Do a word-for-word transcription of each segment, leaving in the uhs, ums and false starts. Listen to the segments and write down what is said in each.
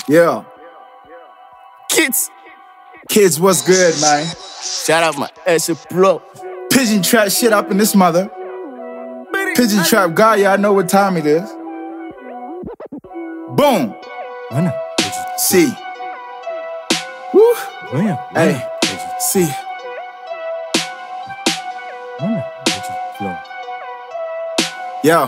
Yeah. Kids. Kids, what's good, man? Shout out my S A plug. Pigeon trap shit up in this mother. Pigeon trap guy, y'all know what time it is. Boom. See. Woo. Hey. See. Yo.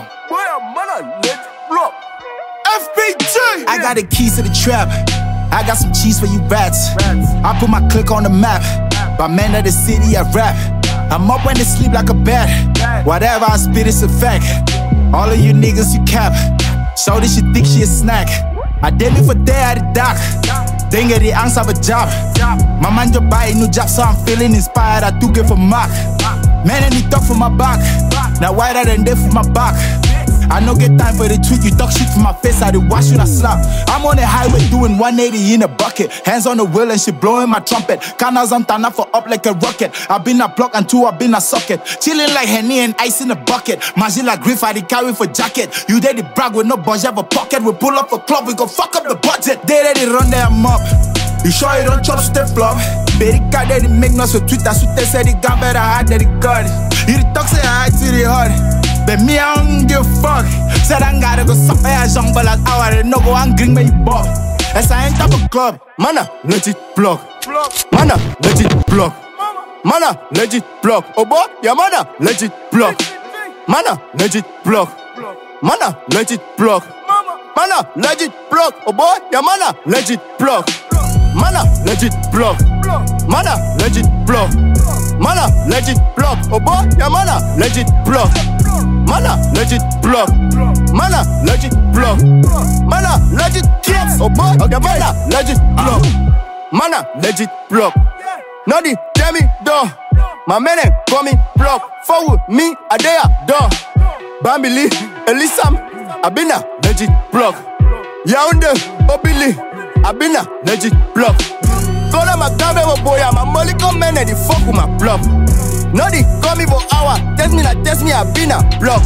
F B G. I got the keys to the trap. I got some cheese for you rats. I put my click on the map. By man of the city, I rap. I'm up when they sleep like a bat. Whatever I spit, it's a fact. All of you niggas, you cap. So this shit think she a snack. I did me for day at the dock. Then get the angst of a job. My man just buy a new job, so I'm feeling inspired. I do get for Mark. Man, and he talk for my back. Now wider than they for my back. I no get time for the tweet, you talk shit for my face, I did wash you, I slap. I'm on the highway doing one eighty in a bucket. Hands on the wheel and she blowing my trumpet. Canals on Tana for up like a rocket. I been a block and two, I been a socket. Chilling like Henny and ice in a bucket. Magic like Griff, I did carry for jacket. You did the brag with no budget of a pocket. We pull up a club, we go fuck up the budget. They ready run there, I'm up. You sure you don't chop step flop? Baby got that make noise for Twitter, so they said it got better hard than it got. You the talk say I to the heart. But me, I don't give a fuck. Said I gotta go suffer a young but like hour and no go and green me bob. As I ain't up a club. Mana, legit plug. Mana, legit plug. Mana, legit plug. Oh boy, yeah, mana, legit plug. Mana, legit plug. Mana, legit plug. Mana, legit plug. Oh boy, yeah, mana, legit plug. Mana, legit plug. Mana, legit plug. Mana, legit plug. Oh boy, yeah, mana, legit plug. Mana, legit plug. Mana, legit plug. Mana, legit kids. Oh boy, okay, mana, legit plug. Mana, legit plug. Noddy, tell me, dog. My man ain't call me plug. Forward me, I dare, dog. Bambili, Elisam, I been a legit plug. Yaounde, Obili, I been a legit plug. Gonna my camera boy, I'm a Molicon man and the fuck with my plug. Noddy, call me for hour, test me like test me, I been a plug.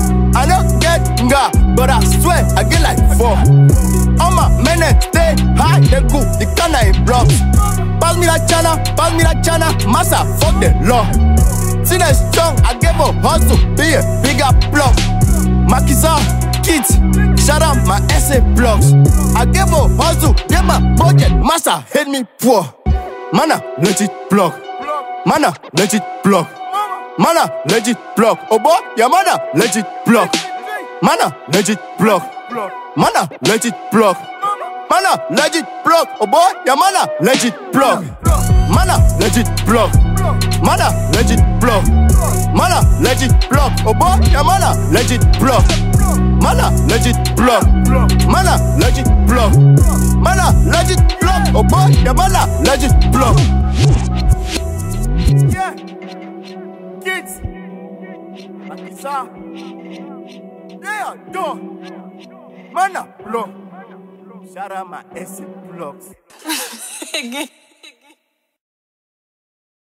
I don't get nga, but I swear I get like four. All my men stay high, they go, the canna in blocks. Pass me like China, pass me like China, massa, fuck the law. See that strong, I gave a hustle, be a bigger plug. Makiza, kids, shout out my S A plugs. I gave a hustle, get my budget, massa, hate me poor. Mana, legit plug. Mana, legit plug. Mana, legit plug. Oh boy, yeah, mana, legit plug. Mana, legit plug. Mana, legit plug. Mana, legit plug. Oh boy, yeah, mana, legit plug. Mana, legit plug. Mana, legit plug. Mana, legit plug. Oh boy, yeah, mana, legit plug. Mana, legit plug. Mana, legit plug. Mana, legit plug. Oh boy, yeah, mana, legit plug. Yeah, kids, Akisa, yeah, do, mana, plug. Shout out my S A plugs.